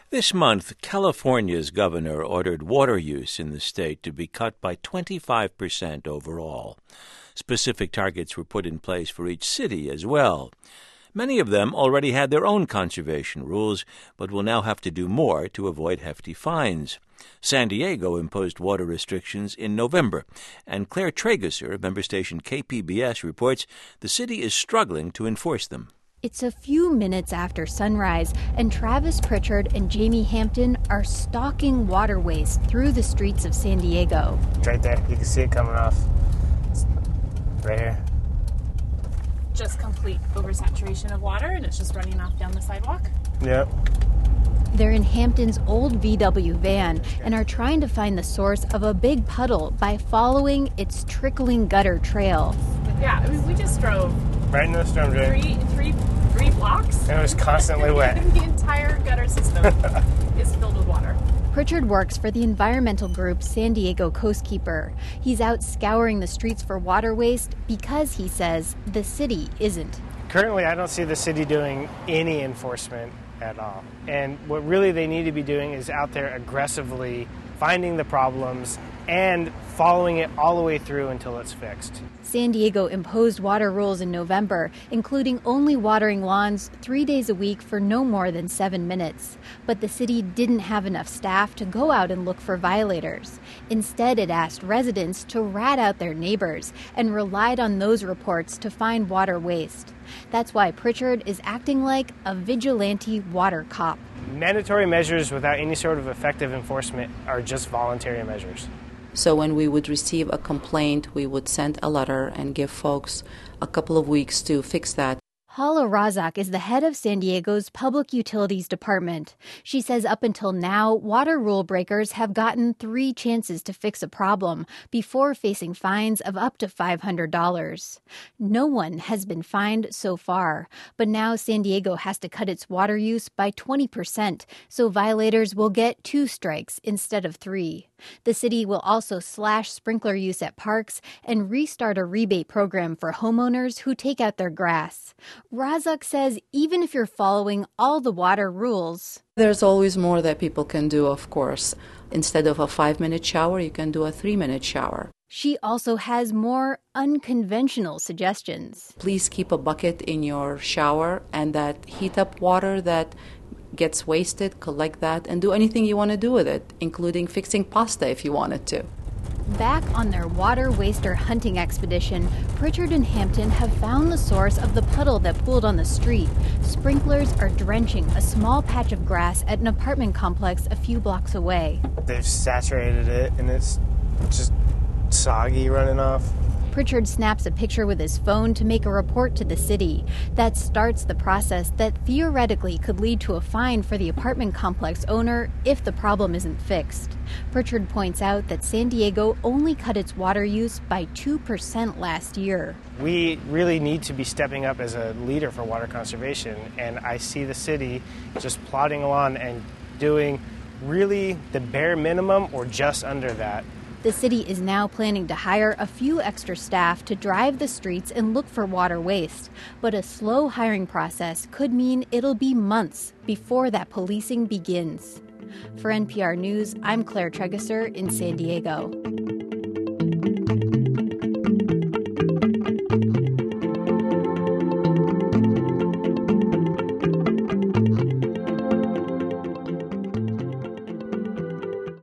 This month, California's governor ordered water use in the state to be cut by 25% overall. Specific targets were put in place for each city as well. Many of them already had their own conservation rules, but will now have to do more to avoid hefty fines. San Diego imposed water restrictions in November, and Claire Trageser of member station KPBS reports the city is struggling to enforce them. It's a few minutes after sunrise, and Travis Pritchard and Jamie Hampton are stalking water waste through the streets of San Diego. It's right there. You can see it coming off. It's right here. Just complete oversaturation of water, and it's just running off down the sidewalk. Yep. They're in Hampton's old VW van and are trying to find the source of a big puddle by following its trickling gutter trail. Yeah, we just drove right in the storm drain. Three blocks. And it was constantly wet. The entire gutter system is filled with water. Pritchard works for the environmental group San Diego Coastkeeper. He's out scouring the streets for water waste because, he says, the city isn't. Currently, I don't see the city doing any enforcement at all. And what really they need to be doing is out there aggressively finding the problems and following it all the way through until it's fixed. San Diego imposed water rules in November, including only watering lawns 3 days a week for no more than 7 minutes. But the city didn't have enough staff to go out and look for violators. Instead, it asked residents to rat out their neighbors and relied on those reports to find water waste. That's why Pritchard is acting like a vigilante water cop. Mandatory measures without any sort of effective enforcement are just voluntary measures. So when we would receive a complaint, we would send a letter and give folks a couple of weeks to fix that. Hala Razak is the head of San Diego's Public Utilities Department. She says up until now, water rule breakers have gotten 3 chances to fix a problem before facing fines of up to $500. No one has been fined so far, but now San Diego has to cut its water use by 20%, so violators will get 2 strikes instead of 3. The city will also slash sprinkler use at parks and restart a rebate program for homeowners who take out their grass. Razak says even if you're following all the water rules, there's always more that people can do, of course. Instead of a 5-minute shower, you can do a 3-minute shower. She also has more unconventional suggestions. Please keep a bucket in your shower, and that heat up water that gets wasted, collect that, and do anything you want to do with it, including fixing pasta if you wanted to. Back on their water waster hunting expedition, Pritchard and Hampton have found the source of the puddle that pooled on the street. Sprinklers are drenching a small patch of grass at an apartment complex a few blocks away. They've saturated it, and it's just soggy running off. Pritchard snaps a picture with his phone to make a report to the city. That starts the process that theoretically could lead to a fine for the apartment complex owner if the problem isn't fixed. Pritchard points out that San Diego only cut its water use by 2% last year. We really need to be stepping up as a leader for water conservation, and I see the city just plodding along and doing really the bare minimum or just under that. The city is now planning to hire a few extra staff to drive the streets and look for water waste. But a slow hiring process could mean it'll be months before that policing begins. For NPR News, I'm Claire Trageser in San Diego.